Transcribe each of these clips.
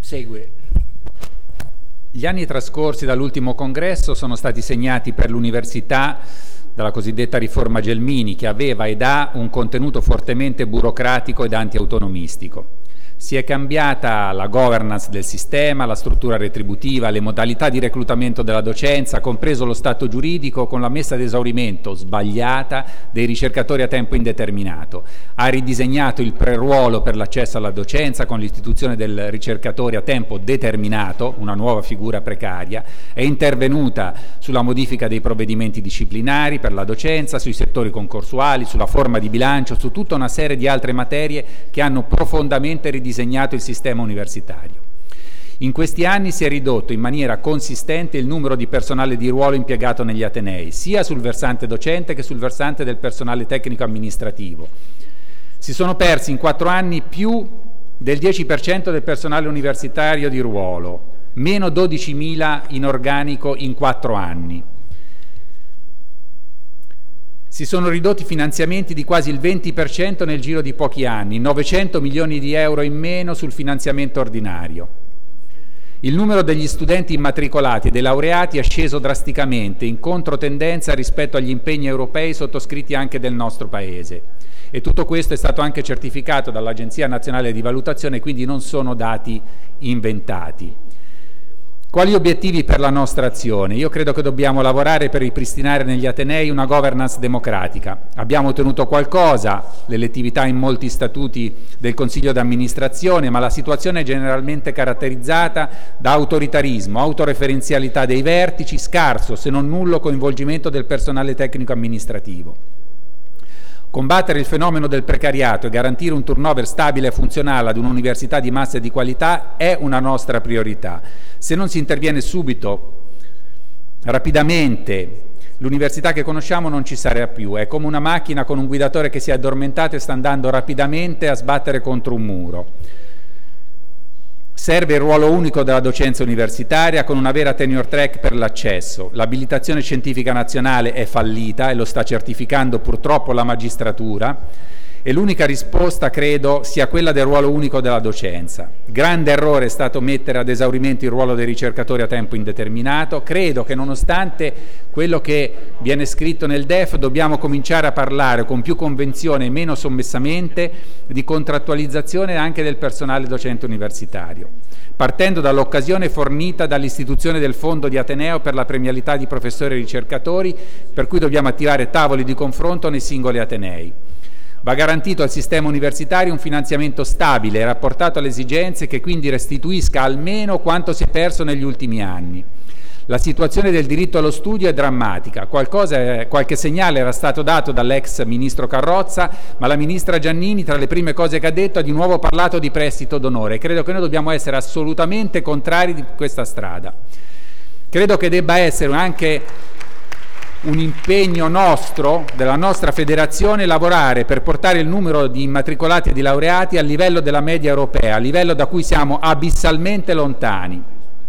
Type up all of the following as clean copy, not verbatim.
Segue. Gli anni trascorsi dall'ultimo congresso sono stati segnati per l'università dalla cosiddetta riforma Gelmini, che aveva ed ha un contenuto fortemente burocratico ed antiautonomistico. Si è cambiata la governance del sistema, la struttura retributiva, le modalità di reclutamento della docenza, compreso lo stato giuridico, con la messa ad esaurimento sbagliata dei ricercatori a tempo indeterminato. Ha ridisegnato il preruolo per l'accesso alla docenza con l'istituzione del ricercatore a tempo determinato, una nuova figura precaria. È intervenuta sulla modifica dei provvedimenti disciplinari per la docenza, sui settori concorsuali, sulla forma di bilancio, su tutta una serie di altre materie che hanno profondamente ridisegnato il sistema universitario. In questi anni si è ridotto in maniera consistente il numero di personale di ruolo impiegato negli atenei, sia sul versante docente che sul versante del personale tecnico amministrativo. Si sono persi in 4 anni più del 10% del personale universitario di ruolo, meno 12.000 in organico in 4 anni. Si sono ridotti i finanziamenti di quasi il 20% nel giro di pochi anni, 900 milioni di euro in meno sul finanziamento ordinario. Il numero degli studenti immatricolati e dei laureati è sceso drasticamente, in controtendenza rispetto agli impegni europei sottoscritti anche del nostro Paese. E tutto questo è stato anche certificato dall'Agenzia Nazionale di Valutazione, quindi non sono dati inventati. Quali obiettivi per la nostra azione? Io credo che dobbiamo lavorare per ripristinare negli atenei una governance democratica. Abbiamo ottenuto qualcosa, l'elettività in molti statuti del Consiglio d'amministrazione, ma la situazione è generalmente caratterizzata da autoritarismo, autoreferenzialità dei vertici, scarso se non nullo coinvolgimento del personale tecnico amministrativo. Combattere il fenomeno del precariato e garantire un turnover stabile e funzionale ad un'università di massa e di qualità è una nostra priorità. Se non si interviene subito, rapidamente, l'università che conosciamo non ci sarà più. È come una macchina con un guidatore che si è addormentato e sta andando rapidamente a sbattere contro un muro. Serve il ruolo unico della docenza universitaria con una vera tenure track per l'accesso. L'abilitazione scientifica nazionale è fallita e lo sta certificando purtroppo la magistratura e l'unica risposta credo sia quella del ruolo unico della docenza. Grande errore è stato mettere ad esaurimento il ruolo dei ricercatori a tempo indeterminato. Credo che nonostante quello che viene scritto nel DEF dobbiamo cominciare a parlare con più convenzione e meno sommessamente di contrattualizzazione anche del personale docente universitario, partendo dall'occasione fornita dall'istituzione del Fondo di Ateneo per la premialità di professori e ricercatori, per cui dobbiamo attivare tavoli di confronto nei singoli atenei. Va garantito al sistema universitario un finanziamento stabile e rapportato alle esigenze che quindi restituisca almeno quanto si è perso negli ultimi anni. La situazione del diritto allo studio è drammatica, qualche segnale era stato dato dall'ex ministro Carrozza, ma la ministra Giannini tra le prime cose che ha detto ha di nuovo parlato di prestito d'onore. Credo che noi dobbiamo essere assolutamente contrari di questa strada. Credo che debba essere anche un impegno nostro, della nostra federazione, lavorare per portare il numero di immatricolati e di laureati al livello della media europea, a livello da cui siamo abissalmente lontani.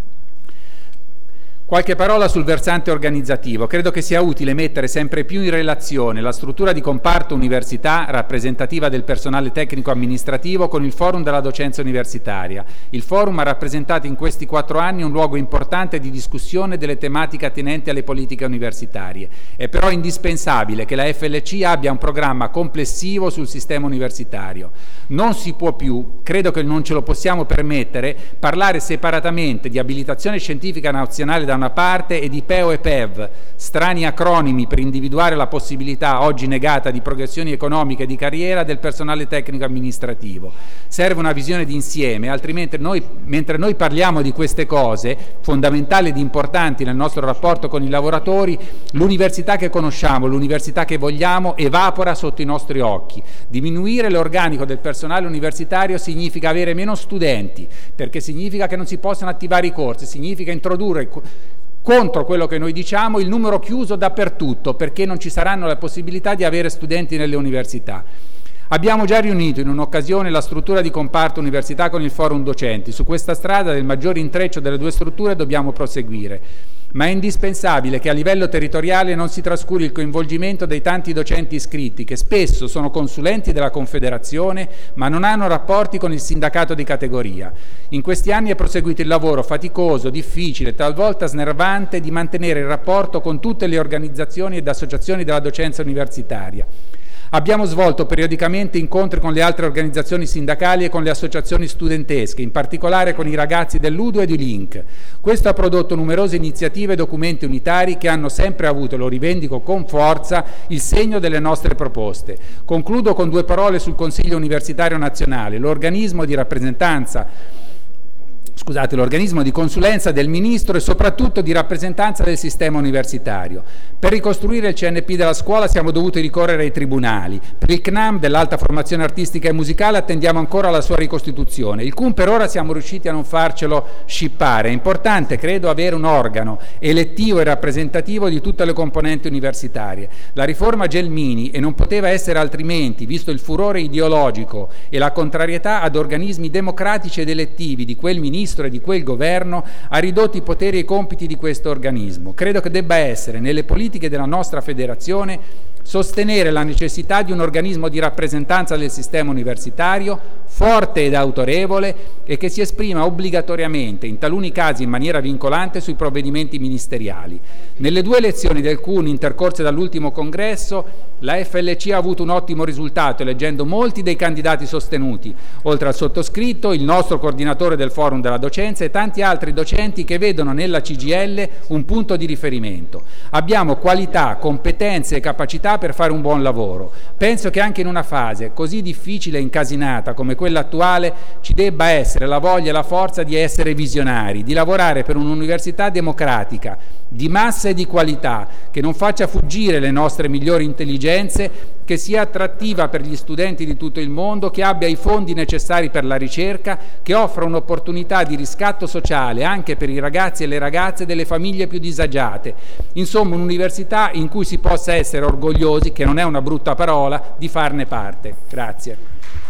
Qualche parola sul versante organizzativo. Credo che sia utile mettere sempre più in relazione la struttura di comparto università, rappresentativa del personale tecnico amministrativo, con il forum della docenza universitaria. Il forum ha rappresentato in questi 4 anni un luogo importante di discussione delle tematiche attinenti alle politiche universitarie. È però indispensabile che la FLC abbia un programma complessivo sul sistema universitario. Non si può più, credo che non ce lo possiamo permettere, parlare separatamente di abilitazione scientifica nazionale da una parte e di PEO e PEV, strani acronimi per individuare la possibilità oggi negata di progressioni economiche e di carriera del personale tecnico amministrativo. Serve una visione d'insieme, altrimenti mentre noi parliamo di queste cose fondamentali ed importanti nel nostro rapporto con i lavoratori, l'università che conosciamo, l'università che vogliamo evapora sotto i nostri occhi. Diminuire l'organico del personale universitario significa avere meno studenti, perché significa che non si possono attivare i corsi, significa introdurre contro quello che noi diciamo il numero chiuso dappertutto, perché non ci saranno le possibilità di avere studenti nelle università. Abbiamo già riunito in un'occasione la struttura di comparto università con il forum docenti. Su questa strada del maggiore intreccio delle due strutture dobbiamo proseguire. Ma è indispensabile che a livello territoriale non si trascuri il coinvolgimento dei tanti docenti iscritti, che spesso sono consulenti della Confederazione, ma non hanno rapporti con il sindacato di categoria. In questi anni è proseguito il lavoro faticoso, difficile, talvolta snervante, di mantenere il rapporto con tutte le organizzazioni ed associazioni della docenza universitaria. Abbiamo svolto periodicamente incontri con le altre organizzazioni sindacali e con le associazioni studentesche, in particolare con i ragazzi dell'Udo e di Link. Questo ha prodotto numerose iniziative e documenti unitari che hanno sempre avuto, lo rivendico con forza, il segno delle nostre proposte. Concludo con 2 parole sul Consiglio Universitario Nazionale, l'organismo di consulenza del Ministro e soprattutto di rappresentanza del sistema universitario. Per ricostruire il CNP della scuola siamo dovuti ricorrere ai tribunali. Per il CNAM dell'alta formazione artistica e musicale attendiamo ancora la sua ricostituzione. Il CUN per ora siamo riusciti a non farcelo scippare. È importante, credo, avere un organo elettivo e rappresentativo di tutte le componenti universitarie. La riforma Gelmini, e non poteva essere altrimenti, visto il furore ideologico e la contrarietà ad organismi democratici ed elettivi di quel ministro e di quel governo, ha ridotto i poteri e i compiti di questo organismo. Credo che debba essere nelle politiche della nostra federazione sostenere la necessità di un organismo di rappresentanza del sistema universitario forte ed autorevole e che si esprima obbligatoriamente, in taluni casi in maniera vincolante, sui provvedimenti ministeriali. Nelle 2 elezioni del CUN intercorse dall'ultimo congresso, la FLC ha avuto un ottimo risultato, eleggendo molti dei candidati sostenuti, oltre al sottoscritto, il nostro coordinatore del forum della docenza e tanti altri docenti che vedono nella CGIL un punto di riferimento. Abbiamo qualità, competenze e capacità per fare un buon lavoro. Penso che anche in una fase così difficile e incasinata come quella attuale ci debba essere la voglia e la forza di essere visionari, di lavorare per un'università democratica, di massa e di qualità, che non faccia fuggire le nostre migliori intelligenze, che sia attrattiva per gli studenti di tutto il mondo, che abbia i fondi necessari per la ricerca, che offra un'opportunità di riscatto sociale anche per i ragazzi e le ragazze delle famiglie più disagiate. Insomma, un'università in cui si possa essere orgogliosi, che non è una brutta parola, di farne parte. Grazie.